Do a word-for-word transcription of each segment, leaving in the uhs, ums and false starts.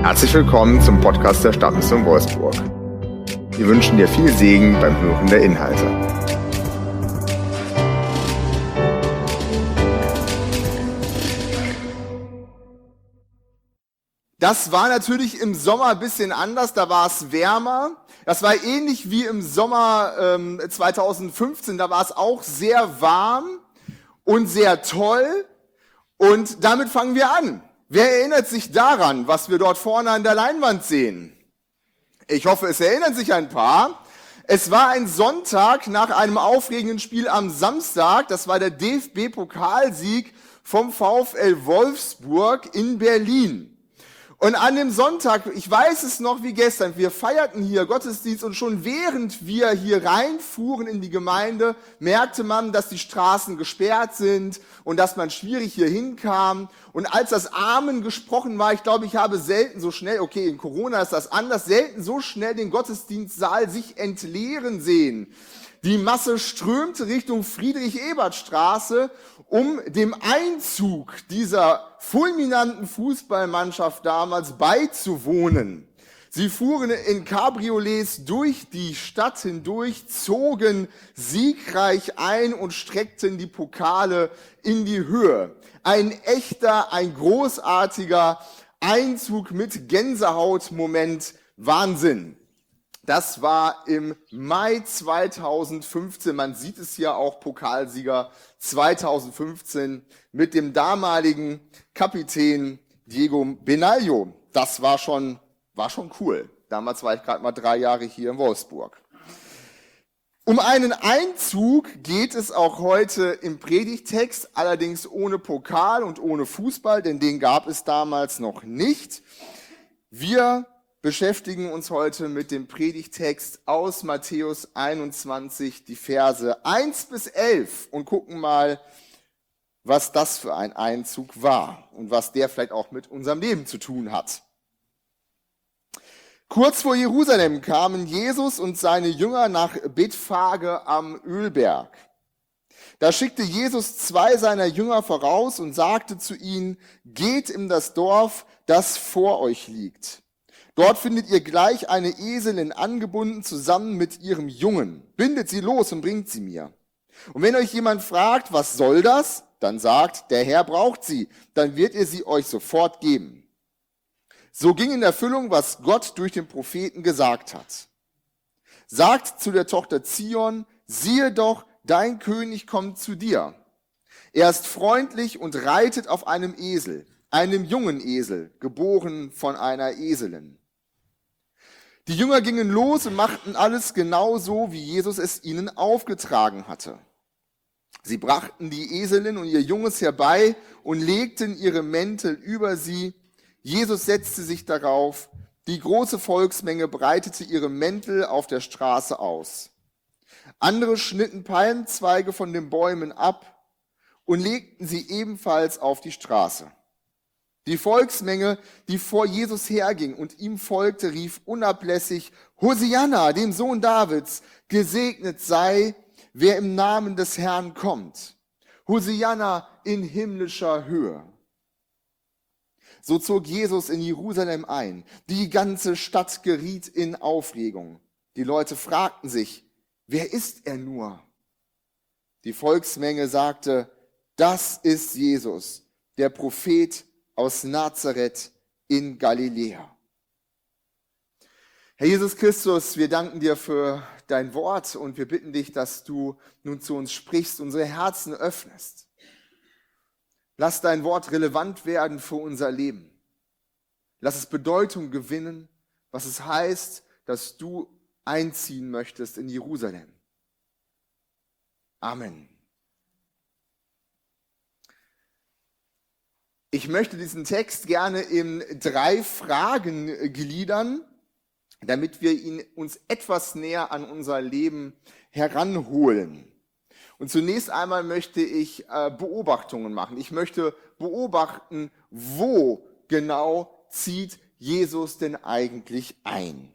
Herzlich willkommen zum Podcast der Stadtmission Wolfsburg. Wir wünschen dir viel Segen beim Hören der Inhalte. Das war natürlich im Sommer ein bisschen anders, da war es wärmer. Das war ähnlich wie im Sommer ähm, zweitausendfünfzehn, da war es auch sehr warm und sehr toll. Und damit fangen wir an. Wer erinnert sich daran, was wir dort vorne an der Leinwand sehen? Ich hoffe, es erinnern sich ein paar. Es war ein Sonntag nach einem aufregenden Spiel am Samstag. Das war der D F B-Pokalsieg vom VfL Wolfsburg in Berlin. Und an dem Sonntag, ich weiß es noch wie gestern, wir feierten hier Gottesdienst und schon während wir hier reinfuhren in die Gemeinde, merkte man, dass die Straßen gesperrt sind und dass man schwierig hier hinkam. Und als das Amen gesprochen war, ich glaube, ich habe selten so schnell, okay, in Corona ist das anders, selten so schnell den Gottesdienstsaal sich entleeren sehen. Die Masse strömte Richtung Friedrich-Ebert-Straße, um dem Einzug dieser fulminanten Fußballmannschaft damals beizuwohnen. Sie fuhren in Cabriolets durch die Stadt hindurch, zogen siegreich ein und streckten die Pokale in die Höhe. Ein echter, ein großartiger Einzug mit Gänsehautmoment, Wahnsinn. Das war im Mai zweitausendfünfzehn, man sieht es hier auch, Pokalsieger zweitausendfünfzehn mit dem damaligen Kapitän Diego Benaglio. Das war schon, war schon cool. Damals war ich gerade mal drei Jahre hier in Wolfsburg. Um einen Einzug geht es auch heute im Predigtext, allerdings ohne Pokal und ohne Fußball, denn den gab es damals noch nicht. Wir beschäftigen uns heute mit dem Predigtext aus Matthäus einundzwanzig, die Verse eins bis elf und gucken mal, was das für ein Einzug war und was der vielleicht auch mit unserem Leben zu tun hat. Kurz vor Jerusalem kamen Jesus und seine Jünger nach Bethphage am Ölberg. Da schickte Jesus zwei seiner Jünger voraus und sagte zu ihnen: Geht in das Dorf, das vor euch liegt. Dort findet ihr gleich eine Eselin angebunden zusammen mit ihrem Jungen. Bindet sie los und bringt sie mir. Und wenn euch jemand fragt, was soll das? Dann sagt, der Herr braucht sie. Dann wird er sie euch sofort geben. So ging in Erfüllung, was Gott durch den Propheten gesagt hat. Sagt zu der Tochter Zion, siehe doch, dein König kommt zu dir. Er ist freundlich und reitet auf einem Esel, einem jungen Esel, geboren von einer Eselin. Die Jünger gingen los und machten alles genau so, wie Jesus es ihnen aufgetragen hatte. Sie brachten die Eselin und ihr Junges herbei und legten ihre Mäntel über sie. Jesus setzte sich darauf. Die große Volksmenge breitete ihre Mäntel auf der Straße aus. Andere schnitten Palmzweige von den Bäumen ab und legten sie ebenfalls auf die Straße. Die Volksmenge, die vor Jesus herging und ihm folgte, rief unablässig, Hosianna, dem Sohn Davids, gesegnet sei, wer im Namen des Herrn kommt. Hosianna in himmlischer Höhe. So zog Jesus in Jerusalem ein. Die ganze Stadt geriet in Aufregung. Die Leute fragten sich, wer ist er nur? Die Volksmenge sagte, das ist Jesus, der Prophet aus Nazareth in Galiläa. Herr Jesus Christus, wir danken dir für dein Wort und wir bitten dich, dass du nun zu uns sprichst, unsere Herzen öffnest. Lass dein Wort relevant werden für unser Leben. Lass es Bedeutung gewinnen, was es heißt, dass du einziehen möchtest in Jerusalem. Amen. Ich möchte diesen Text gerne in drei Fragen gliedern, damit wir ihn uns etwas näher an unser Leben heranholen. Und zunächst einmal möchte ich äh, Beobachtungen machen. Ich möchte beobachten, wo genau zieht Jesus denn eigentlich ein?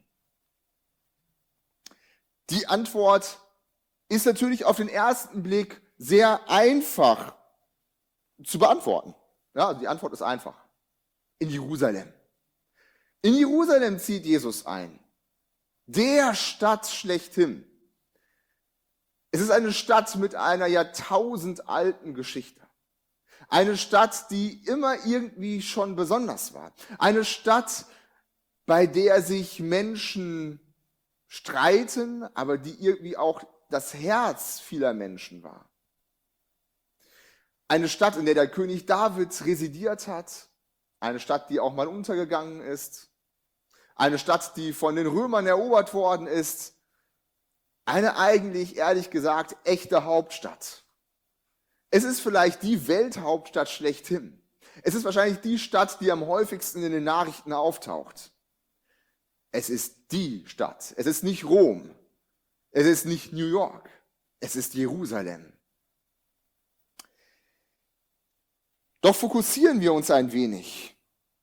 Die Antwort ist natürlich auf den ersten Blick sehr einfach zu beantworten. Ja, die Antwort ist einfach. In Jerusalem. In Jerusalem zieht Jesus ein, der Stadt schlechthin. Es ist eine Stadt mit einer jahrtausendalten Geschichte. Eine Stadt, die immer irgendwie schon besonders war. Eine Stadt, bei der sich Menschen streiten, aber die irgendwie auch das Herz vieler Menschen war. Eine Stadt, in der der König David residiert hat. Eine Stadt, die auch mal untergegangen ist. Eine Stadt, die von den Römern erobert worden ist. Eine eigentlich, ehrlich gesagt, echte Hauptstadt. Es ist vielleicht die Welthauptstadt schlechthin. Es ist wahrscheinlich die Stadt, die am häufigsten in den Nachrichten auftaucht. Es ist die Stadt. Es ist nicht Rom. Es ist nicht New York. Es ist Jerusalem. Doch fokussieren wir uns ein wenig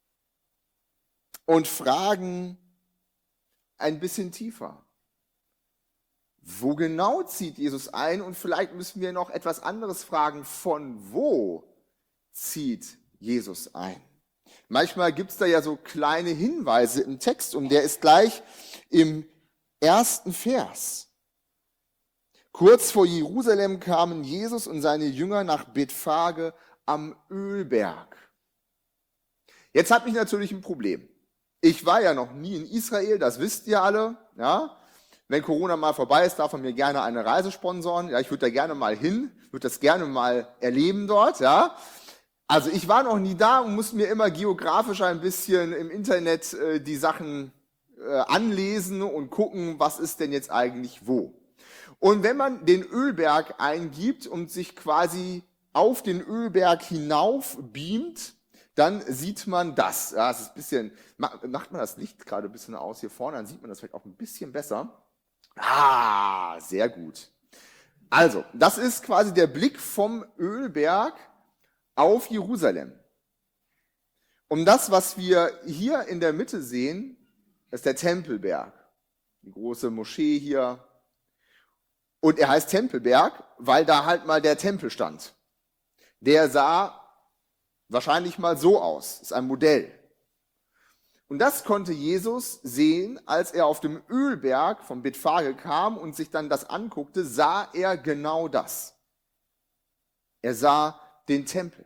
und fragen ein bisschen tiefer. Wo genau zieht Jesus ein? Und vielleicht müssen wir noch etwas anderes fragen. Von wo zieht Jesus ein? Manchmal gibt es da ja so kleine Hinweise im Text und der ist gleich im ersten Vers. Kurz vor Jerusalem kamen Jesus und seine Jünger nach Bethphage am Ölberg. Jetzt habe ich natürlich ein Problem. Ich war ja noch nie in Israel, das wisst ihr alle. Ja? Wenn Corona mal vorbei ist, darf man mir gerne eine Reise sponsoren. Ja, ich würde da gerne mal hin, würde das gerne mal erleben dort. Ja? Also ich war noch nie da und muss mir immer geografisch ein bisschen im Internet äh, die Sachen äh, anlesen und gucken, was ist denn jetzt eigentlich wo. Und wenn man den Ölberg eingibt und sich quasi auf den Ölberg hinauf beamt, dann sieht man das. Ja, es ist ein bisschen, macht man das Licht gerade ein bisschen aus hier vorne, dann sieht man das vielleicht auch ein bisschen besser. Ah, sehr gut. Also, das ist quasi der Blick vom Ölberg auf Jerusalem. Und das, was wir hier in der Mitte sehen, ist der Tempelberg. Die große Moschee hier. Und er heißt Tempelberg, weil da halt mal der Tempel stand. Der sah wahrscheinlich mal so aus, ist ein Modell. Und das konnte Jesus sehen, als er auf dem Ölberg von Bethphage kam und sich dann das anguckte, sah er genau das. Er sah den Tempel.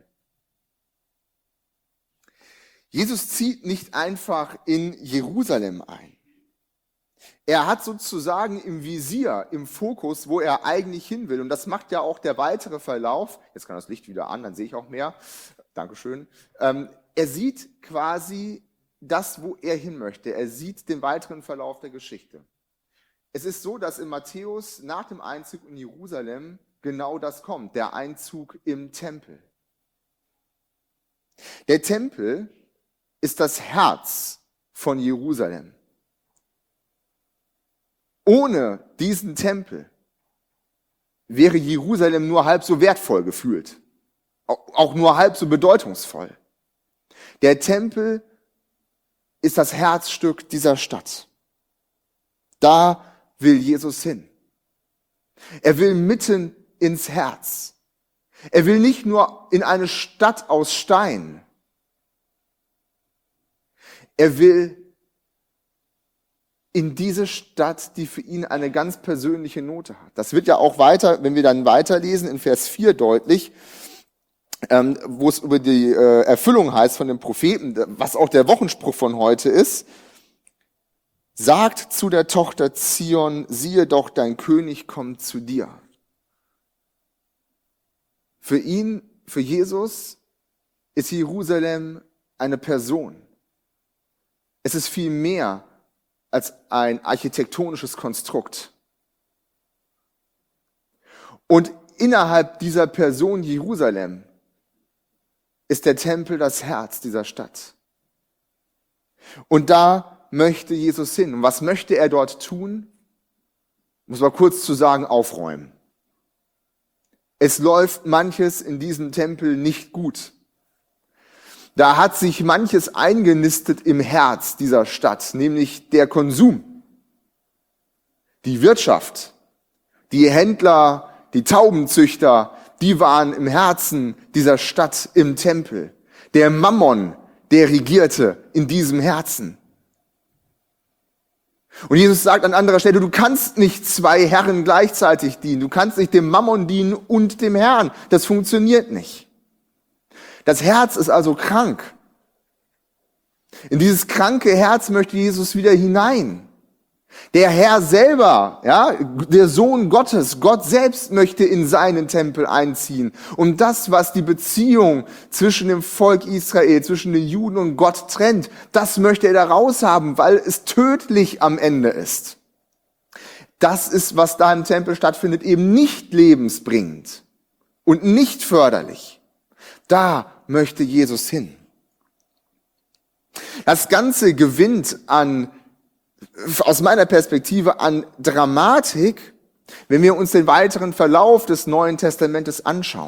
Jesus zieht nicht einfach in Jerusalem ein. Er hat sozusagen im Visier, im Fokus, wo er eigentlich hin will. Und das macht ja auch der weitere Verlauf. Jetzt kann das Licht wieder an, dann sehe ich auch mehr. Dankeschön. Ähm, er sieht quasi das, wo er hin möchte. Er sieht den weiteren Verlauf der Geschichte. Es ist so, dass in Matthäus nach dem Einzug in Jerusalem genau das kommt, der Einzug im Tempel. Der Tempel ist das Herz von Jerusalem. Ohne diesen Tempel wäre Jerusalem nur halb so wertvoll gefühlt, auch nur halb so bedeutungsvoll. Der Tempel ist das Herzstück dieser Stadt. Da will Jesus hin. Er will mitten ins Herz. Er will nicht nur in eine Stadt aus Stein. Er will in diese Stadt, die für ihn eine ganz persönliche Note hat. Das wird ja auch weiter, wenn wir dann weiterlesen, in Vers vier deutlich, ähm, wo es über die äh, Erfüllung heißt von dem Propheten, was auch der Wochenspruch von heute ist. Sagt zu der Tochter Zion, siehe doch, dein König kommt zu dir. Für ihn, für Jesus, ist Jerusalem eine Person. Es ist viel mehr als ein architektonisches Konstrukt. Und innerhalb dieser Person Jerusalem ist der Tempel das Herz dieser Stadt. Und da möchte Jesus hin. Und was möchte er dort tun? Muss man kurz zu sagen, aufräumen. Es läuft manches in diesem Tempel nicht gut. Da hat sich manches eingenistet im Herz dieser Stadt, nämlich der Konsum, die Wirtschaft, die Händler, die Taubenzüchter, die waren im Herzen dieser Stadt im Tempel. Der Mammon, der regierte in diesem Herzen. Und Jesus sagt an anderer Stelle, du kannst nicht zwei Herren gleichzeitig dienen. Du kannst nicht dem Mammon dienen und dem Herrn. Das funktioniert nicht. Das Herz ist also krank. In dieses kranke Herz möchte Jesus wieder hinein. Der Herr selber, ja, der Sohn Gottes, Gott selbst möchte in seinen Tempel einziehen. Und das, was die Beziehung zwischen dem Volk Israel, zwischen den Juden und Gott trennt, das möchte er da raushaben, weil es tödlich am Ende ist. Das ist, was da im Tempel stattfindet, eben nicht lebensbringend und nicht förderlich. Da möchte Jesus hin. Das Ganze gewinnt an aus meiner Perspektive an Dramatik, wenn wir uns den weiteren Verlauf des Neuen Testamentes anschauen.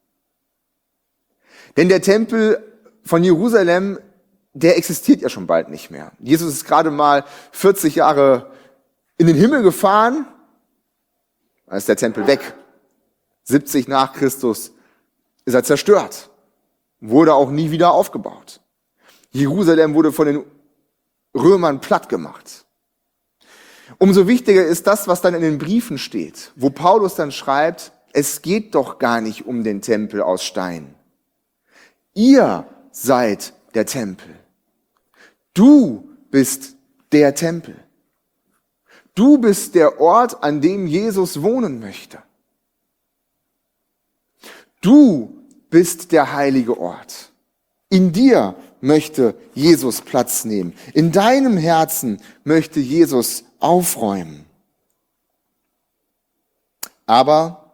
Denn der Tempel von Jerusalem, der existiert ja schon bald nicht mehr. Jesus ist gerade mal vierzig Jahre in den Himmel gefahren, dann ist der Tempel weg. siebzig nach Christus ist er zerstört, wurde auch nie wieder aufgebaut. Jerusalem wurde von den Römern platt gemacht. Umso wichtiger ist das, was dann in den Briefen steht, wo Paulus dann schreibt, es geht doch gar nicht um den Tempel aus Stein. Ihr seid der Tempel. Du bist der Tempel. Du bist der Ort, an dem Jesus wohnen möchte. Du bist der heilige Ort. In dir möchte Jesus Platz nehmen. In deinem Herzen möchte Jesus aufräumen. Aber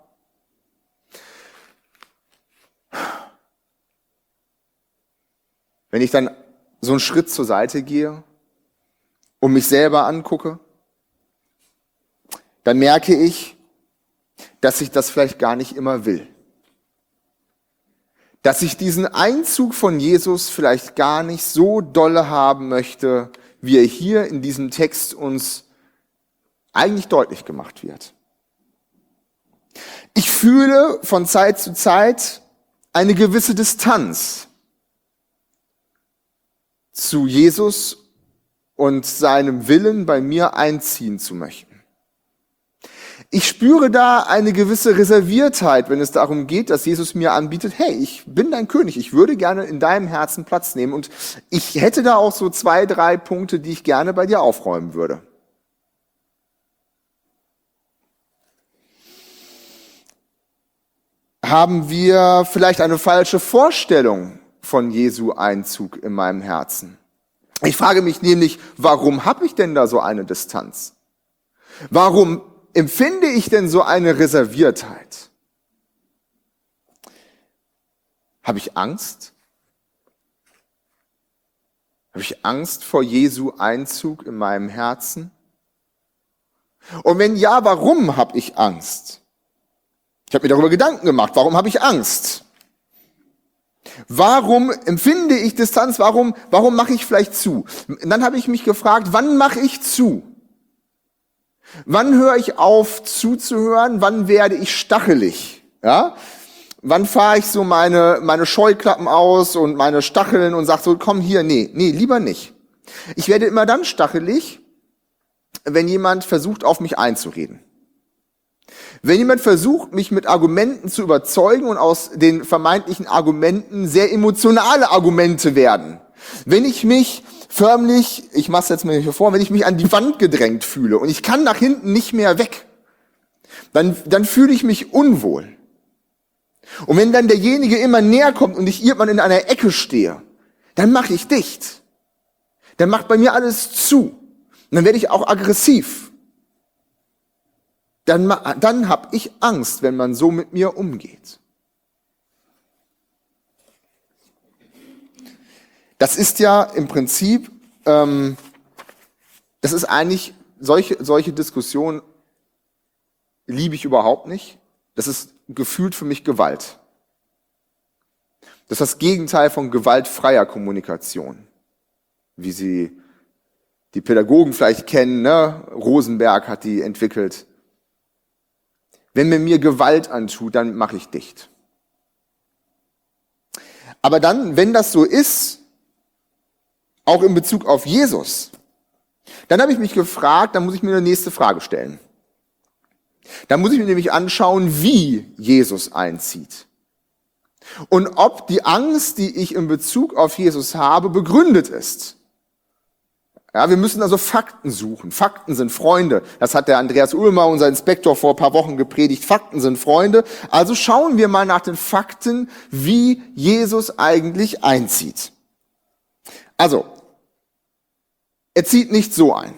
wenn ich dann so einen Schritt zur Seite gehe und mich selber angucke, dann merke ich, dass ich das vielleicht gar nicht immer will. Dass ich diesen Einzug von Jesus vielleicht gar nicht so dolle haben möchte, wie er hier in diesem Text uns eigentlich deutlich gemacht wird. Ich fühle von Zeit zu Zeit eine gewisse Distanz zu Jesus und seinem Willen, bei mir einziehen zu möchten. Ich spüre da eine gewisse Reserviertheit, wenn es darum geht, dass Jesus mir anbietet, hey, ich bin dein König, ich würde gerne in deinem Herzen Platz nehmen und ich hätte da auch so zwei, drei Punkte, die ich gerne bei dir aufräumen würde. Haben wir vielleicht eine falsche Vorstellung von Jesu Einzug in meinem Herzen? Ich frage mich nämlich, warum habe ich denn da so eine Distanz? Warum empfinde ich denn so eine Reserviertheit? Habe ich Angst? Habe ich Angst vor Jesu Einzug in meinem Herzen? Und wenn ja, warum habe ich Angst? Ich habe mir darüber Gedanken gemacht, warum habe ich Angst? Warum empfinde ich Distanz? Warum, warum mache ich vielleicht zu? Und dann habe ich mich gefragt, wann mache ich zu? Wann höre ich auf zuzuhören? Wann werde ich stachelig? Ja? Wann fahre ich so meine, meine Scheuklappen aus und meine Stacheln und sage so, komm hier, nee, nee, lieber nicht. Ich werde immer dann stachelig, wenn jemand versucht, auf mich einzureden. Wenn jemand versucht, mich mit Argumenten zu überzeugen und aus den vermeintlichen Argumenten sehr emotionale Argumente werden. Wenn ich mich förmlich, ich mache es jetzt mal hier vor, wenn ich mich an die Wand gedrängt fühle und ich kann nach hinten nicht mehr weg, dann, dann fühle ich mich unwohl. Und wenn dann derjenige immer näher kommt und ich irgendwann in einer Ecke stehe, dann mache ich dicht. Dann macht bei mir alles zu. Und dann werde ich auch aggressiv. Dann, dann habe ich Angst, wenn man so mit mir umgeht. Das ist ja im Prinzip, ähm, das ist eigentlich, solche, solche Diskussionen liebe ich überhaupt nicht. Das ist gefühlt für mich Gewalt. Das ist das Gegenteil von gewaltfreier Kommunikation, wie sie die Pädagogen vielleicht kennen, ne? Rosenberg hat die entwickelt. Wenn man mir Gewalt antut, dann mache ich dicht. Aber dann, wenn das so ist, auch in Bezug auf Jesus, Dann habe ich mich gefragt, dann muss ich mir eine nächste Frage stellen. Dann muss ich mir nämlich anschauen, wie Jesus einzieht. Und ob die Angst, die ich in Bezug auf Jesus habe, begründet ist. Ja, wir müssen also Fakten suchen. Fakten sind Freunde. Das hat der Andreas Ullmer, unser Inspektor, vor ein paar Wochen gepredigt. Fakten sind Freunde. Also schauen wir mal nach den Fakten, wie Jesus eigentlich einzieht. Also, er zieht nicht so ein.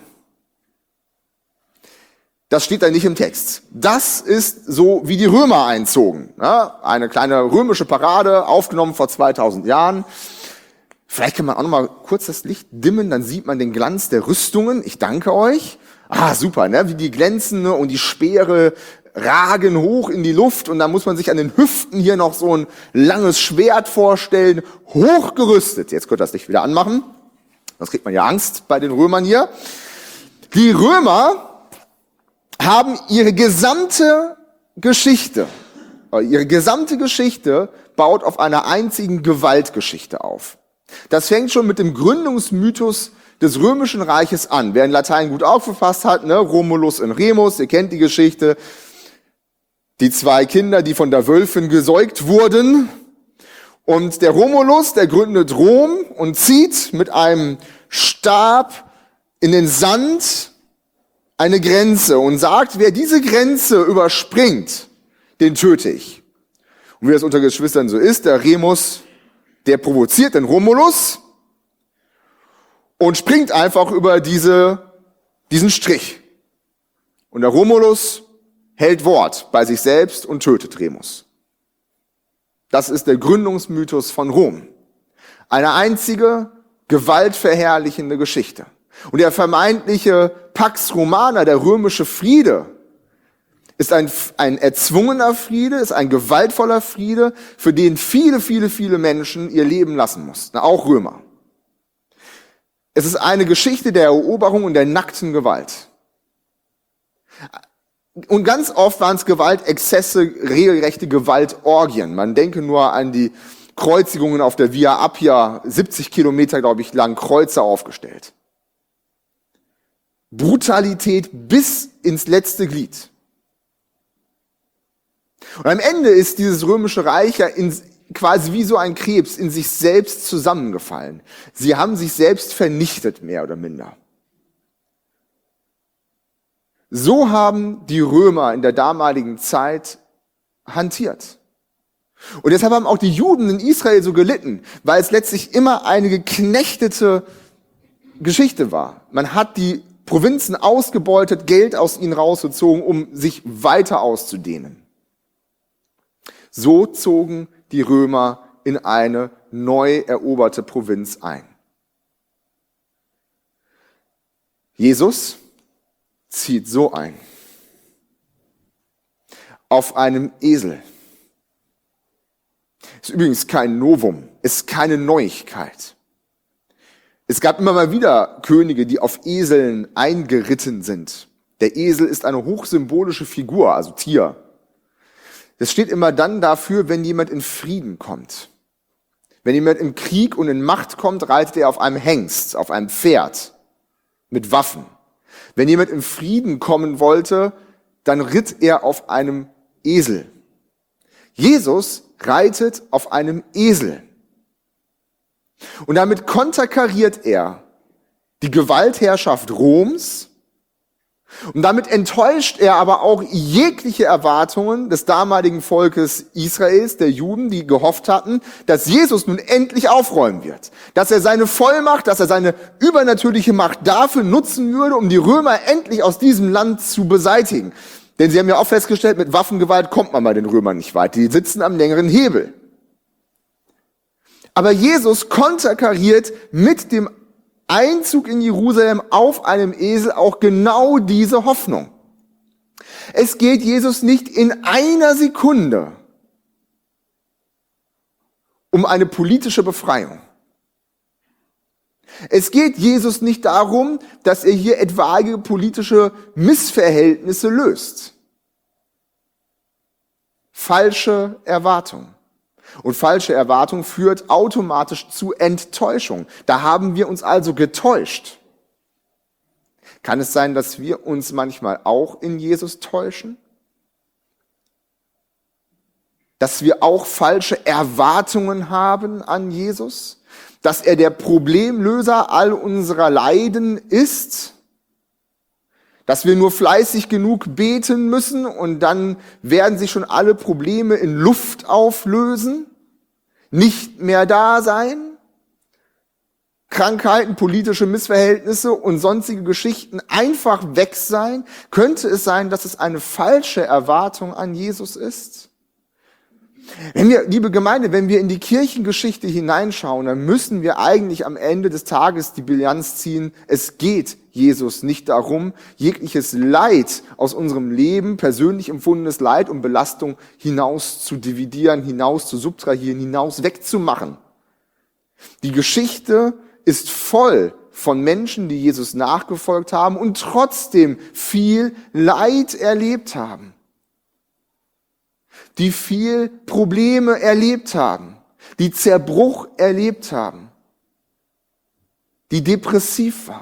Das steht da nicht im Text. Das ist so, wie die Römer einzogen. Ja, eine kleine römische Parade, aufgenommen vor zweitausend Jahren. Vielleicht kann man auch noch mal kurz das Licht dimmen, dann sieht man den Glanz der Rüstungen. Ich danke euch. Ah, super, ne? Wie die glänzen, ne? Und die Speere ragen hoch in die Luft und dann muss man sich an den Hüften hier noch so ein langes Schwert vorstellen, hochgerüstet. Jetzt könnt ihr das Licht wieder anmachen. Sonst kriegt man ja Angst bei den Römern hier. Die Römer haben ihre gesamte Geschichte, ihre gesamte Geschichte baut auf einer einzigen Gewaltgeschichte auf. Das fängt schon mit dem Gründungsmythos des Römischen Reiches an. Wer in Latein gut aufgefasst hat, ne, Romulus und Remus, ihr kennt die Geschichte. Die zwei Kinder, die von der Wölfin gesäugt wurden. Und der Romulus, der gründet Rom und zieht mit einem Stab in den Sand eine Grenze und sagt, wer diese Grenze überspringt, den töte ich. Und wie das unter Geschwistern so ist, der Remus, der provoziert den Romulus und springt einfach über diese, diesen Strich. Und der Romulus hält Wort bei sich selbst und tötet Remus. Das ist der Gründungsmythos von Rom. Eine einzige gewaltverherrlichende Geschichte. Und der vermeintliche Pax Romana, der römische Friede, ist ein, ein erzwungener Friede, ist ein gewaltvoller Friede, für den viele, viele, viele Menschen ihr Leben lassen mussten, auch Römer. Es ist eine Geschichte der Eroberung und der nackten Gewalt. Und ganz oft waren es Gewaltexzesse, regelrechte Gewaltorgien. Man denke nur an die Kreuzigungen auf der Via Appia, siebzig Kilometer, glaube ich, lang Kreuze aufgestellt. Brutalität bis ins letzte Glied. Und am Ende ist dieses römische Reich ja in, quasi wie so ein Krebs in sich selbst zusammengefallen. Sie haben sich selbst vernichtet, mehr oder minder. So haben die Römer in der damaligen Zeit hantiert. Und deshalb haben auch die Juden in Israel so gelitten, weil es letztlich immer eine geknechtete Geschichte war. Man hat die Provinzen ausgebeutet, Geld aus ihnen rausgezogen, um sich weiter auszudehnen. So zogen die Römer in eine neu eroberte Provinz ein. Jesus zieht so ein. Auf einem Esel. Ist übrigens kein Novum, ist keine Neuigkeit. Es gab immer mal wieder Könige, die auf Eseln eingeritten sind. Der Esel ist eine hochsymbolische Figur, also Tier. Das steht immer dann dafür, wenn jemand in Frieden kommt. Wenn jemand im Krieg und in Macht kommt, reitet er auf einem Hengst, auf einem Pferd mit Waffen. Wenn jemand in Frieden kommen wollte, dann ritt er auf einem Esel. Jesus reitet auf einem Esel. Und damit konterkariert er die Gewaltherrschaft Roms und damit enttäuscht er aber auch jegliche Erwartungen des damaligen Volkes Israels, der Juden, die gehofft hatten, dass Jesus nun endlich aufräumen wird. Dass er seine Vollmacht, dass er seine übernatürliche Macht dafür nutzen würde, um die Römer endlich aus diesem Land zu beseitigen. Denn sie haben ja auch festgestellt, mit Waffengewalt kommt man bei den Römern nicht weit. Die sitzen am längeren Hebel. Aber Jesus konterkariert mit dem Einzug in Jerusalem auf einem Esel auch genau diese Hoffnung. Es geht Jesus nicht in einer Sekunde um eine politische Befreiung. Es geht Jesus nicht darum, dass er hier etwaige politische Missverhältnisse löst. Falsche Erwartung. Und falsche Erwartung führt automatisch zu Enttäuschung. Da haben wir uns also getäuscht. Kann es sein, dass wir uns manchmal auch in Jesus täuschen? Dass wir auch falsche Erwartungen haben an Jesus? Dass er der Problemlöser all unserer Leiden ist? Dass wir nur fleißig genug beten müssen und dann werden sich schon alle Probleme in Luft auflösen? Nicht mehr da sein? Krankheiten, politische Missverhältnisse und sonstige Geschichten einfach weg sein? Könnte es sein, dass es eine falsche Erwartung an Jesus ist? Wenn wir, liebe Gemeinde, wenn wir in die Kirchengeschichte hineinschauen, dann müssen wir eigentlich am Ende des Tages die Bilanz ziehen. Es geht Jesus nicht darum, jegliches Leid aus unserem Leben, persönlich empfundenes Leid und Belastung hinaus zu dividieren, hinaus zu subtrahieren, hinaus wegzumachen. Die Geschichte ist voll von Menschen, die Jesus nachgefolgt haben und trotzdem viel Leid erlebt haben, die viel Probleme erlebt haben, die Zerbruch erlebt haben, die depressiv waren,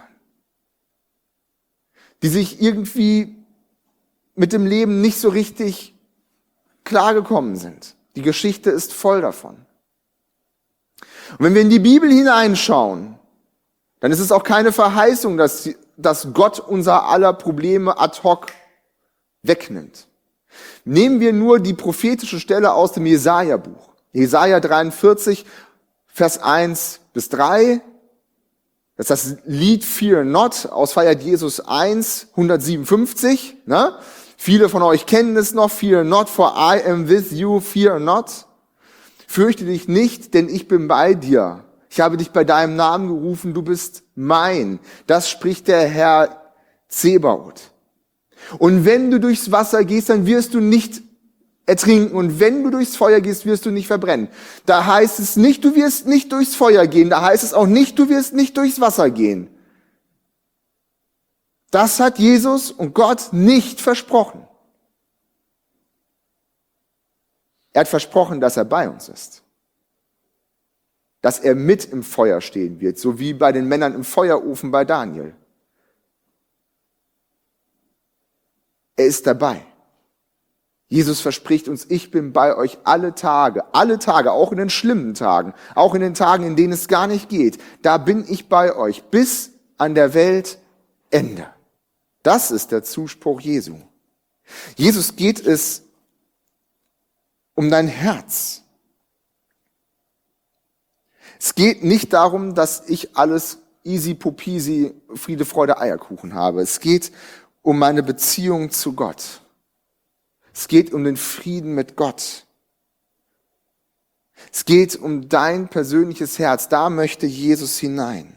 die sich irgendwie mit dem Leben nicht so richtig klargekommen sind. Die Geschichte ist voll davon. Und wenn wir in die Bibel hineinschauen, dann ist es auch keine Verheißung, dass, dass Gott unser aller Probleme ad hoc wegnimmt. Nehmen wir nur die prophetische Stelle aus dem Jesaja-Buch. Jesaja dreiundvierzig, Vers eins bis drei. Das ist das Lied Fear Not aus Feiert Jesus eins, hundertsiebenundfünfzig. Ne? Viele von euch kennen es noch. Fear not, for I am with you, fear not. Fürchte dich nicht, denn ich bin bei dir. Ich habe dich bei deinem Namen gerufen, du bist mein. Das spricht der Herr Zebaoth. Und wenn du durchs Wasser gehst, dann wirst du nicht ertrinken. Und wenn du durchs Feuer gehst, wirst du nicht verbrennen. Da heißt es nicht, du wirst nicht durchs Feuer gehen. Da heißt es auch nicht, du wirst nicht durchs Wasser gehen. Das hat Jesus und Gott nicht versprochen. Er hat versprochen, dass er bei uns ist. Dass er mit im Feuer stehen wird, so wie bei den Männern im Feuerofen bei Daniel. Er ist dabei. Jesus verspricht uns, ich bin bei euch alle Tage, alle Tage, auch in den schlimmen Tagen, auch in den Tagen, in denen es gar nicht geht. Da bin ich bei euch bis an der Weltende. Das ist der Zuspruch Jesu. Jesus geht es um dein Herz. Es geht nicht darum, dass ich alles easy popisi, Friede, Freude, Eierkuchen habe. Es geht um meine Beziehung zu Gott. Es geht um den Frieden mit Gott. Es geht um dein persönliches Herz. Da möchte Jesus hinein.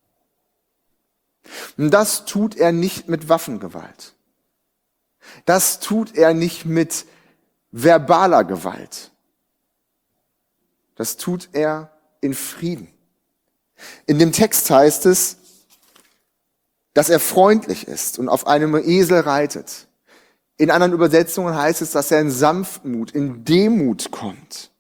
Und das tut er nicht mit Waffengewalt. Das tut er nicht mit verbaler Gewalt. Das tut er in Frieden. In dem Text heißt es, dass er freundlich ist und auf einem Esel reitet. In anderen Übersetzungen heißt es, dass er in Sanftmut, in Demut kommt.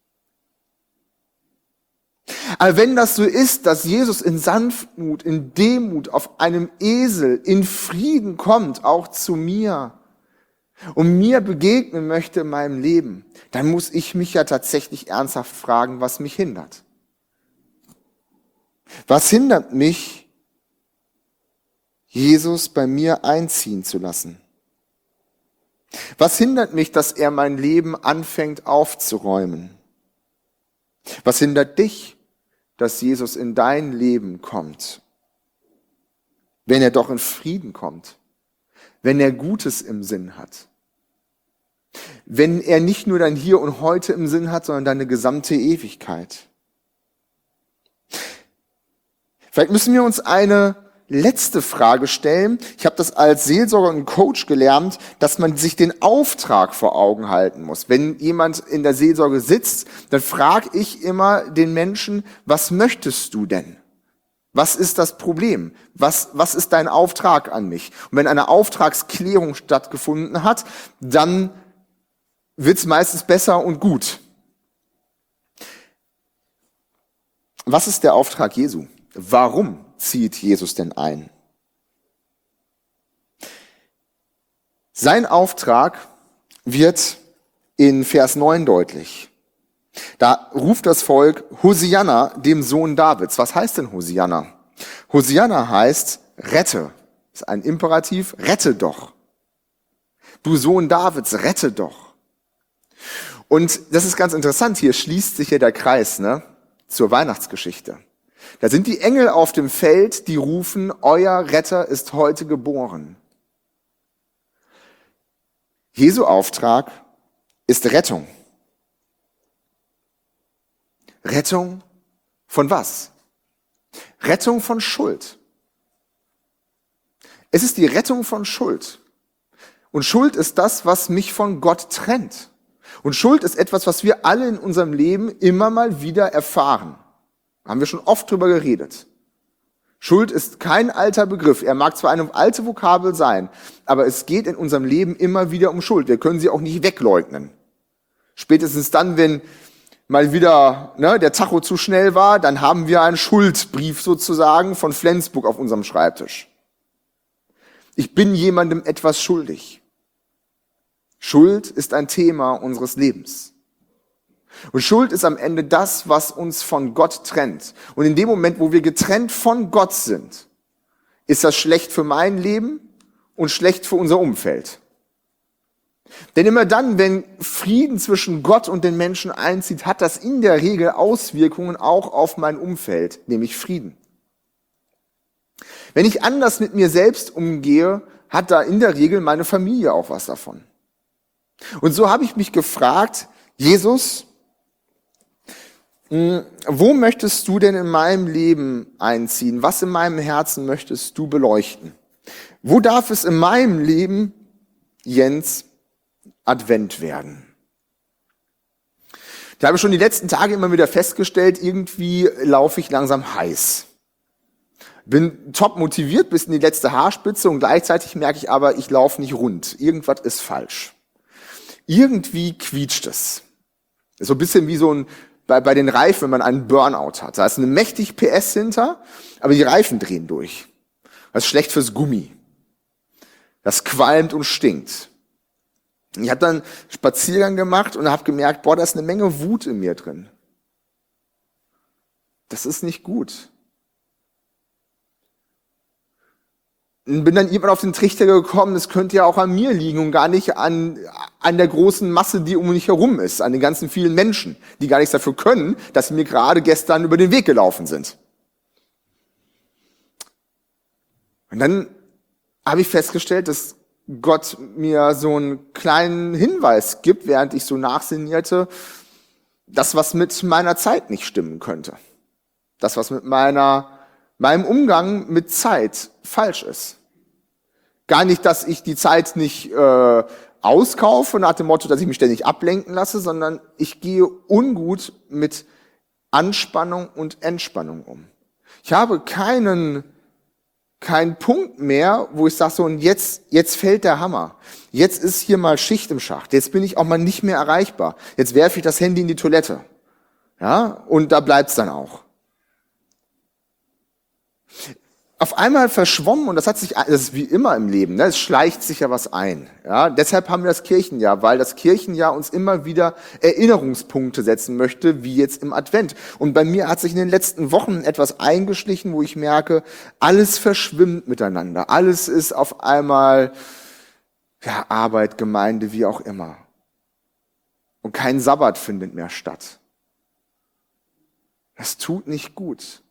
Aber wenn das so ist, dass Jesus in Sanftmut, in Demut auf einem Esel in Frieden kommt, auch zu mir und mir begegnen möchte in meinem Leben, dann muss ich mich ja tatsächlich ernsthaft fragen, was mich hindert. Was hindert mich, Jesus bei mir einziehen zu lassen? Was hindert mich, dass er mein Leben anfängt aufzuräumen? Was hindert dich, dass Jesus in dein Leben kommt? Wenn er doch in Frieden kommt, wenn er Gutes im Sinn hat, wenn er nicht nur dein Hier und Heute im Sinn hat, sondern deine gesamte Ewigkeit. Vielleicht müssen wir uns eine letzte Frage stellen. Ich habe das als Seelsorger und Coach gelernt, dass man sich den Auftrag vor Augen halten muss. Wenn jemand in der Seelsorge sitzt, dann frage ich immer den Menschen, was möchtest du denn? Was ist das Problem? Was, was ist dein Auftrag an mich? Und wenn eine Auftragsklärung stattgefunden hat, dann wird es meistens besser und gut. Was ist der Auftrag Jesu? Warum zieht Jesus denn ein? Sein Auftrag wird in Vers neun deutlich. Da ruft das Volk Hosianna, dem Sohn Davids. Was heißt denn Hosianna? Hosianna heißt rette. Das ist ein Imperativ, rette doch. Du Sohn Davids, rette doch. Und das ist ganz interessant, hier schließt sich ja der Kreis, ne, zur Weihnachtsgeschichte. Da sind die Engel auf dem Feld, die rufen, euer Retter ist heute geboren. Jesu Auftrag ist Rettung. Rettung von was? Rettung von Schuld. Es ist die Rettung von Schuld. Und Schuld ist das, was mich von Gott trennt. Und Schuld ist etwas, was wir alle in unserem Leben immer mal wieder erfahren. Da haben wir schon oft drüber geredet. Schuld ist kein alter Begriff. Er mag zwar eine alte Vokabel sein, aber es geht in unserem Leben immer wieder um Schuld. Wir können sie auch nicht wegleugnen. Spätestens dann, wenn mal wieder ne, der Tacho zu schnell war, dann haben wir einen Schuldbrief sozusagen von Flensburg auf unserem Schreibtisch. Ich bin jemandem etwas schuldig. Schuld ist ein Thema unseres Lebens. Und Schuld ist am Ende das, was uns von Gott trennt. Und in dem Moment, wo wir getrennt von Gott sind, ist das schlecht für mein Leben und schlecht für unser Umfeld. Denn immer dann, wenn Frieden zwischen Gott und den Menschen einzieht, hat das in der Regel Auswirkungen auch auf mein Umfeld, nämlich Frieden. Wenn ich anders mit mir selbst umgehe, hat da in der Regel meine Familie auch was davon. Und so habe ich mich gefragt, Jesus, wo möchtest du denn in meinem Leben einziehen? Was in meinem Herzen möchtest du beleuchten? Wo darf es in meinem Leben, Jens, Advent werden? Ich habe schon die letzten Tage immer wieder festgestellt, irgendwie laufe ich langsam heiß. Bin top motiviert bis in die letzte Haarspitze und gleichzeitig merke ich aber, ich laufe nicht rund. Irgendwas ist falsch. Irgendwie quietscht es. So ein bisschen wie so ein bei, bei den Reifen, wenn man einen Burnout hat. Da ist eine mächtig P S hinter, aber die Reifen drehen durch. Das ist schlecht fürs Gummi. Das qualmt und stinkt. Ich habe dann einen Spaziergang gemacht und habe gemerkt, boah, da ist eine Menge Wut in mir drin. Das ist nicht gut. Und bin dann irgendwann auf den Trichter gekommen, das könnte ja auch an mir liegen und gar nicht an, an der großen Masse, die um mich herum ist, an den ganzen vielen Menschen, die gar nichts dafür können, dass sie mir gerade gestern über den Weg gelaufen sind. Und dann habe ich festgestellt, dass Gott mir so einen kleinen Hinweis gibt, während ich so nachsinnierte, das, was mit meiner Zeit nicht stimmen könnte. Das, was mit meiner, meinem Umgang mit Zeit falsch ist. Gar nicht, dass ich die Zeit nicht äh, auskaufe, nach dem Motto, dass ich mich ständig ablenken lasse, sondern ich gehe ungut mit Anspannung und Entspannung um. Ich habe keinen keinen Punkt mehr, wo ich sage so, und jetzt jetzt fällt der Hammer. Jetzt ist hier mal Schicht im Schacht. Jetzt bin ich auch mal nicht mehr erreichbar. Jetzt werfe ich das Handy in die Toilette. Ja, und da bleibt's dann auch. Auf einmal verschwommen, und das hat sich, das ist wie immer im Leben, ne, es schleicht sich ja was ein. Ja, deshalb haben wir das Kirchenjahr, weil das Kirchenjahr uns immer wieder Erinnerungspunkte setzen möchte, wie jetzt im Advent. Und bei mir hat sich in den letzten Wochen etwas eingeschlichen, wo ich merke, alles verschwimmt miteinander. Alles ist auf einmal, ja, Arbeit, Gemeinde, wie auch immer. Und kein Sabbat findet mehr statt. Das tut nicht gut.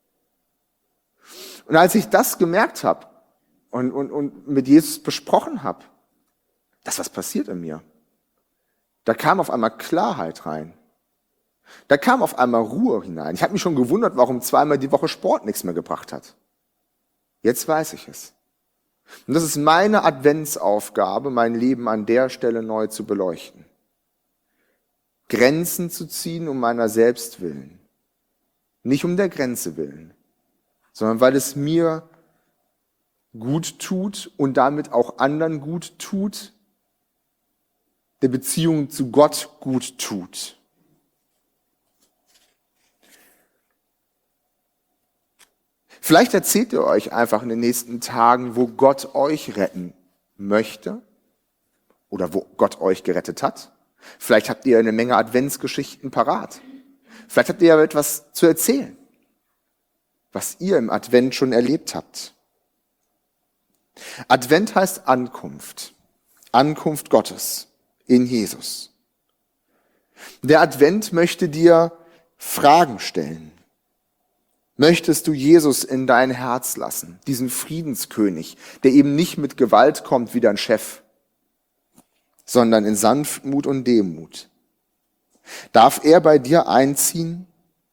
Und als ich das gemerkt habe und, und, und mit Jesus besprochen habe, da ist was passiert in mir. Da kam auf einmal Klarheit rein. Da kam auf einmal Ruhe hinein. Ich habe mich schon gewundert, warum zweimal die Woche Sport nichts mehr gebracht hat. Jetzt weiß ich es. Und das ist meine Adventsaufgabe, mein Leben an der Stelle neu zu beleuchten. Grenzen zu ziehen um meiner selbst willen. Nicht um der Grenze willen, sondern weil es mir gut tut und damit auch anderen gut tut, der Beziehung zu Gott gut tut. Vielleicht erzählt ihr euch einfach in den nächsten Tagen, wo Gott euch retten möchte, oder wo Gott euch gerettet hat. Vielleicht habt ihr eine Menge Adventsgeschichten parat. Vielleicht habt ihr ja etwas zu erzählen, was ihr im Advent schon erlebt habt. Advent heißt Ankunft. Ankunft Gottes in Jesus. Der Advent möchte dir Fragen stellen. Möchtest du Jesus in dein Herz lassen, diesen Friedenskönig, der eben nicht mit Gewalt kommt wie dein Chef, sondern in Sanftmut und Demut? Darf er bei dir einziehen?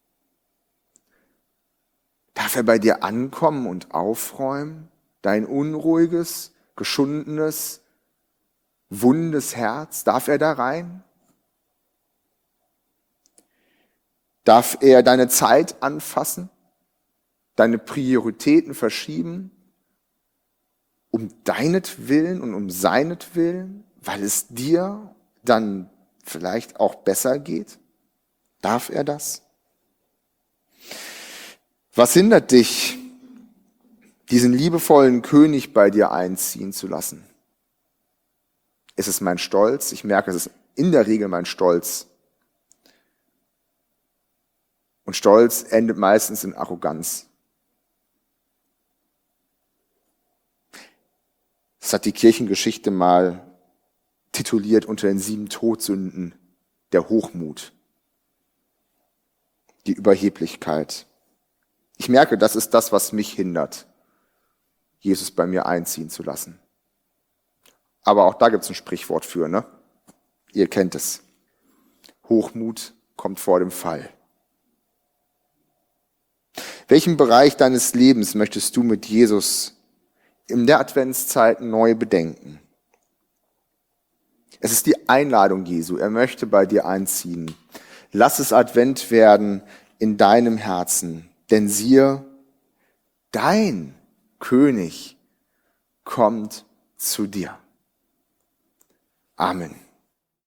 Darf er bei dir ankommen und aufräumen? Dein unruhiges, geschundenes, wundes Herz, darf er da rein? Darf er deine Zeit anfassen? Deine Prioritäten verschieben, um deinetwillen und um seinetwillen, weil es dir dann vielleicht auch besser geht? Darf er das? Was hindert dich, diesen liebevollen König bei dir einziehen zu lassen? Ist es mein Stolz? Ich merke, es ist in der Regel mein Stolz. Und Stolz endet meistens in Arroganz. Das hat die Kirchengeschichte mal tituliert unter den sieben Todsünden: der Hochmut, die Überheblichkeit. Ich merke, das ist das, was mich hindert, Jesus bei mir einziehen zu lassen. Aber auch da gibt es ein Sprichwort für, ne? Ihr kennt es. Hochmut kommt vor dem Fall. Welchen Bereich deines Lebens möchtest du mit Jesus in der Adventszeit neu bedenken? Es ist die Einladung Jesu. Er möchte bei dir einziehen. Lass es Advent werden in deinem Herzen. Denn siehe, dein König kommt zu dir. Amen.